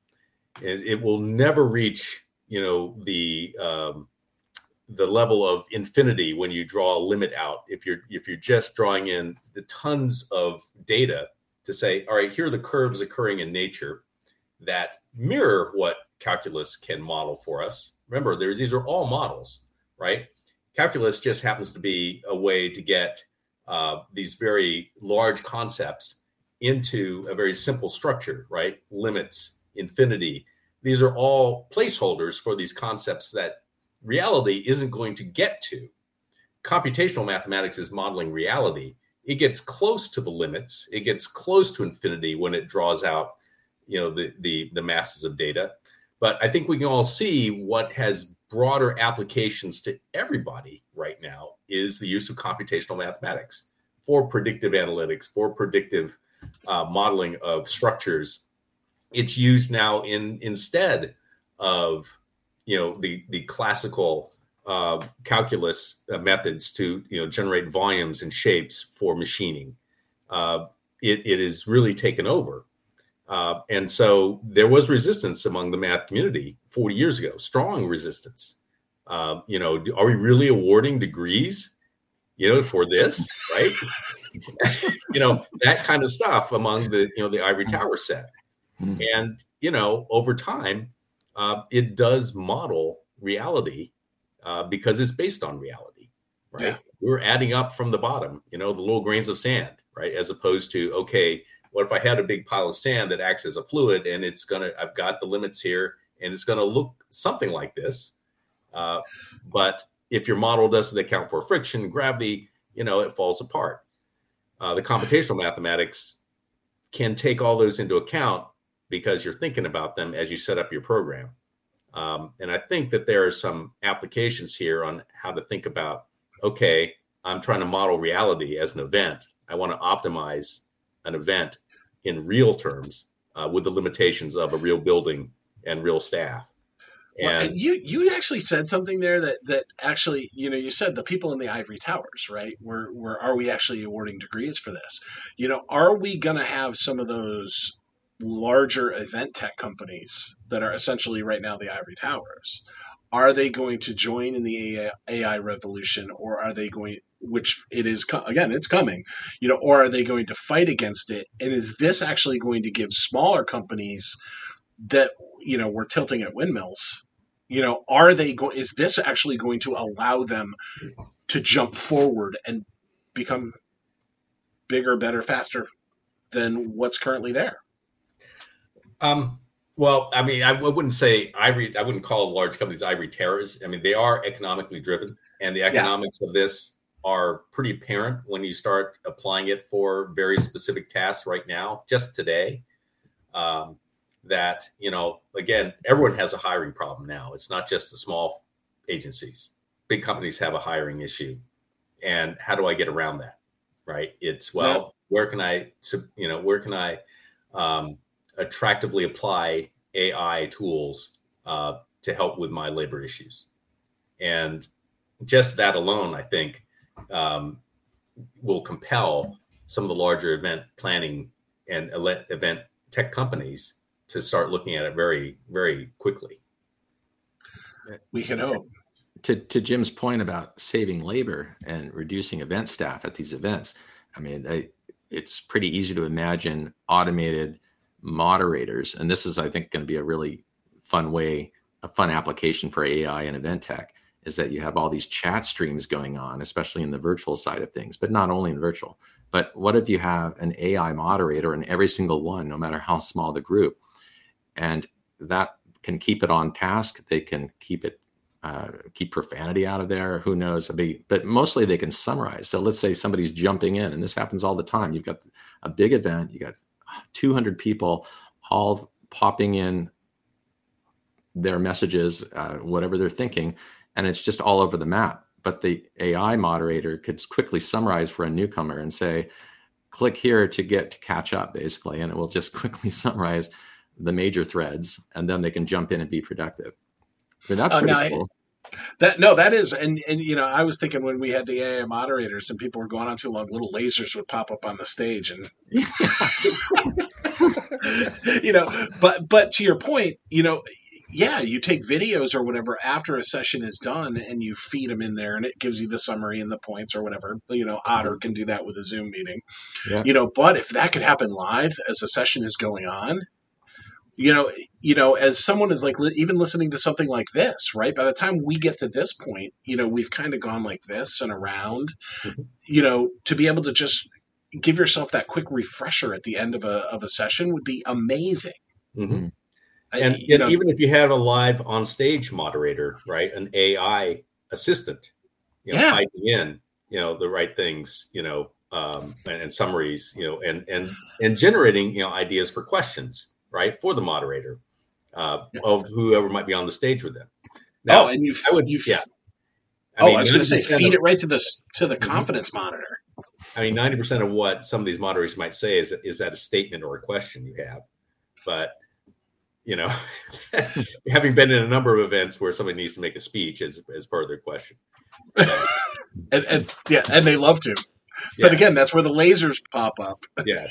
it, it will never reach, you know, the um, the level of infinity when you draw a limit out. If you're if you're just drawing in the tons of data to say, all right, here are the curves occurring in nature that mirror what calculus can model for us. Remember, there's, these are all models, right? Calculus just happens to be a way to get uh, these very large concepts into a very simple structure, right? Limits, infinity. These are all placeholders for these concepts that reality isn't going to get to. Computational mathematics is modeling reality. It gets close to the limits. It gets close to infinity when it draws out, you know, the the, the masses of data. But I think we can all see what has broader applications to everybody right now is the use of computational mathematics for predictive analytics, for predictive uh, modeling of structures. It's used now in instead of, you know, the the classical uh, calculus uh, methods to, you know, generate volumes and shapes for machining. Uh, it, it is really taken over. Uh, and so there was resistance among the math community forty years ago, strong resistance. Uh, you know, are we really awarding degrees, you know, for this, right? You know, that kind of stuff among the, you know, the ivory tower set. Mm. And, you know, over time, uh, it does model reality uh, because it's based on reality, right? Yeah. We're adding up from the bottom, you know, the little grains of sand, right? As opposed to, okay, what if I had a big pile of sand that acts as a fluid and it's going to, I've got the limits here and it's going to look something like this. Uh, but if your model doesn't account for friction, gravity, you know, it falls apart. Uh, the computational mathematics can take all those into account because you're thinking about them as you set up your program. Um, and I think that there are some applications here on how to think about, okay, I'm trying to model reality as an event. I want to optimize an event in real terms uh, with the limitations of a real building and real staff. Well, And and you you actually said something there that that actually, you know, you said the people in the ivory towers, right? Were were are we actually awarding degrees for this? You know, are we going to have some of those larger event tech companies that are essentially right now the ivory towers? Are they going to join in the A I, A I revolution, or are they going, which it is, again, it's coming, you know, or are they going to fight against it? And is this actually going to give smaller companies that, you know, we're tilting at windmills, you know, are they going, is this actually going to allow them to jump forward and become bigger, better, faster than what's currently there? Um, well, I mean, I wouldn't say ivory, I wouldn't call large companies ivory towers. I mean, they are economically driven, and the economics yeah. of this are pretty apparent when you start applying it for very specific tasks right now, just today. Um, that, you know, again, everyone has a hiring problem now. It's not just the small agencies. Big companies have a hiring issue. And how do I get around that? Right? It's, well, yeah. where can I, you know, where can I um, attractively apply A I tools uh, to help with my labor issues. And just that alone, I think, um, will compel some of the larger event planning and event tech companies to start looking at it very, very quickly. We can hope. To, to Jim's point about saving labor and reducing event staff at these events, I mean, I, it's pretty easy to imagine automated moderators. And this is, I think, going to be a really fun way, a fun application for A I and event tech, is that you have all these chat streams going on, especially in the virtual side of things, but not only in virtual. But what if you have an A I moderator in every single one, no matter how small the group, and that can keep it on task? They can keep it, uh, keep profanity out of there. Who knows? But mostly they can summarize. So let's say somebody's jumping in, and this happens all the time. You've got a big event, you got two hundred people all popping in their messages, uh, whatever they're thinking, and it's just all over the map. But the A I moderator could quickly summarize for a newcomer and say, click here to get to catch up, basically, and it will just quickly summarize the major threads, and then they can jump in and be productive. I mean, that's uh, pretty no, cool. That no, that is, and and you know, I was thinking when we had the A I moderators and people were going on too long, little lasers would pop up on the stage, and you know, but but to your point, you know, yeah, you take videos or whatever after a session is done and you feed them in there, and it gives you the summary and the points or whatever. You know, Otter can do that with a Zoom meeting. Yeah. You know, but if that could happen live as a session is going on, you know, you know, as someone is like li- even listening to something like this, right? By the time we get to this point, you know, we've kind of gone like this and around. Mm-hmm. You know, to be able to just give yourself that quick refresher at the end of a of a session would be amazing. Mm-hmm. I, and, you and know, even if you have a live on stage moderator, right, an A I assistant, you know, yeah. typing in, you know, the right things, you know, um, and, and summaries, you know, and and and generating, you know, ideas for questions. Right, for the moderator uh, yeah. of whoever might be on the stage with them. Now, oh, and you, I would, you yeah. I oh, mean, I was going to say, feed of, it right to the to the mm-hmm. confidence monitor. I mean, ninety percent of what some of these moderators might say is is that a statement or a question you have, but you know, having been in a number of events where somebody needs to make a speech as as part of their question, uh, and, and yeah, and they love to. Yeah. But again, that's where the lasers pop up. Yeah.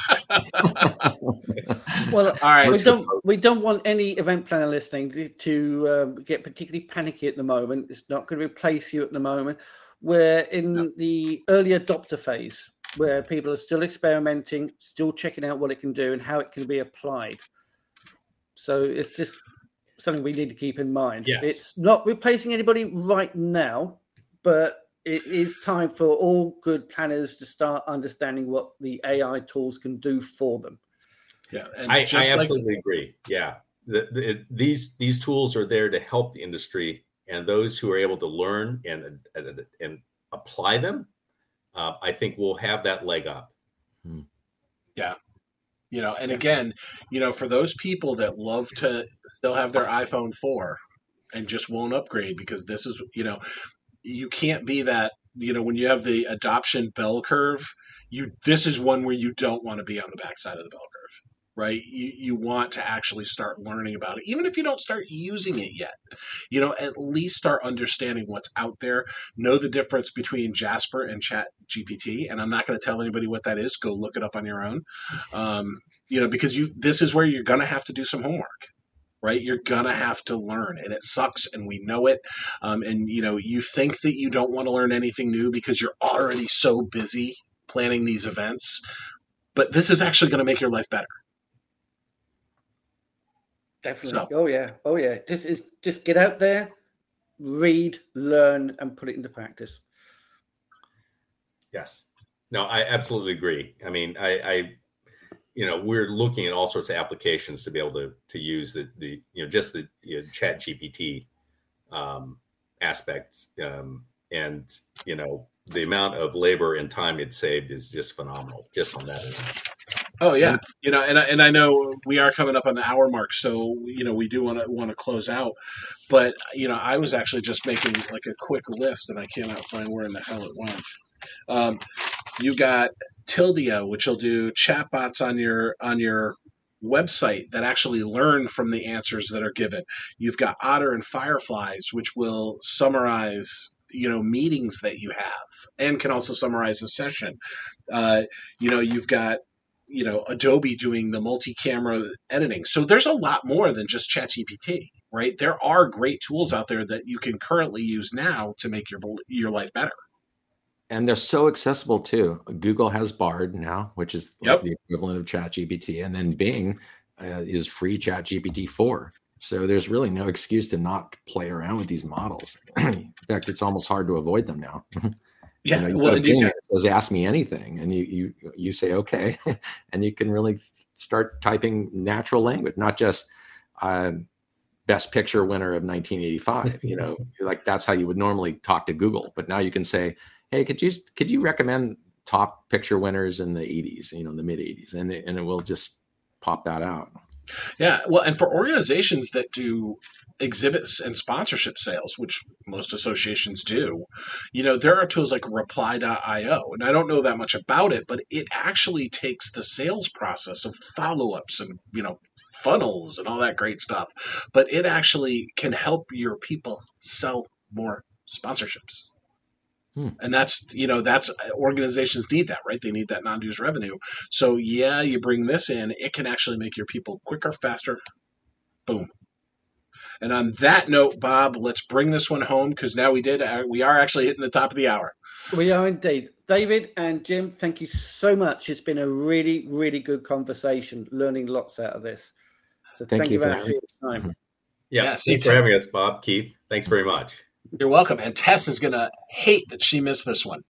Well, all right. We don't we don't want any event planner listening to, to um, get particularly panicky at the moment. It's not going to replace you at the moment. We're in no. the early adopter phase where people are still experimenting, still checking out what it can do and how it can be applied. So it's just something we need to keep in mind. Yes. It's not replacing anybody right now, but it is time for all good planners to start understanding what the A I tools can do for them. Yeah, and I, I absolutely like- agree. Yeah, the, the, these these tools are there to help the industry, and those who are able to learn and and, and apply them, uh, I think will have that leg up. Hmm. Yeah. You know, and again, you know, for those people that love to still have their iPhone four and just won't upgrade because this is, you know, you can't be that, you know, when you have the adoption bell curve, you this is one where you don't want to be on the backside of the bell curve, right? You you want to actually start learning about it, even if you don't start using it yet. You know, at least start understanding what's out there. Know the difference between Jasper and Chat G P T, and I'm not going to tell anybody what that is. Go look it up on your own. Um, you know, because you this is where you're going to have to do some homework. Right, you're gonna have to learn, and it sucks, and we know it. Um, and you know, you think that you don't want to learn anything new because you're already so busy planning these events, but this is actually going to make your life better. Definitely. So. Oh yeah. Oh yeah. This is just get out there, read, learn, and put it into practice. Yes. No, I absolutely agree. I mean, I. I You know, we're looking at all sorts of applications to be able to to use the the you know just the you know, Chat G P T um, aspects, um, and you know the amount of labor and time it saved is just phenomenal, just on that. Oh yeah, you know, and and I know we are coming up on the hour mark, so you know we do want to want to close out. But you know, I was actually just making like a quick list, and I cannot find where in the hell it went. Um, you got Tildia, which will do chatbots on your on your website that actually learn from the answers that are given. You've got Otter and Fireflies, which will summarize, you know, meetings that you have and can also summarize the session. Uh, you know, you've got, you know, Adobe doing the multi-camera editing. So there's a lot more than just ChatGPT, right? There are great tools out there that you can currently use now to make your your life better. And they're so accessible too. Google has Bard now, which is like Yep. the equivalent of ChatGPT, and then Bing uh, is free ChatGPT four. So there's really no excuse to not play around with these models. In fact, it's almost hard to avoid them now. Yeah, you know, you well, go to and you Bing, got- it says, ask me anything, and you you you say okay, and you can really start typing natural language, not just uh, best picture winner of nineteen eighty-five. You know, like that's how you would normally talk to Google, but now you can say, hey, could you could you recommend top picture winners in the eighties, you know, in the mid eighties, and it, and it will just pop that out. Yeah, well, and for organizations that do exhibits and sponsorship sales, which most associations do, you know, there are tools like reply dot io. And I don't know that much about it, but it actually takes the sales process of follow-ups and, you know, funnels and all that great stuff. But it actually can help your people sell more sponsorships. Hmm. And that's, you know, that's organizations need that, right? They need that non-dues revenue. So yeah, you bring this in, it can actually make your people quicker, faster. Boom. And on that note, Bob, let's bring this one home because now we did, uh, we are actually hitting the top of the hour. We are indeed. David and Jim, thank you so much. It's been a really, really good conversation, learning lots out of this. So Thank thank, you you very for much for your time. Yeah, Yeah, thanks see, for having us, Bob. Keith, thanks very much. You're welcome. And Tess is going to hate that she missed this one.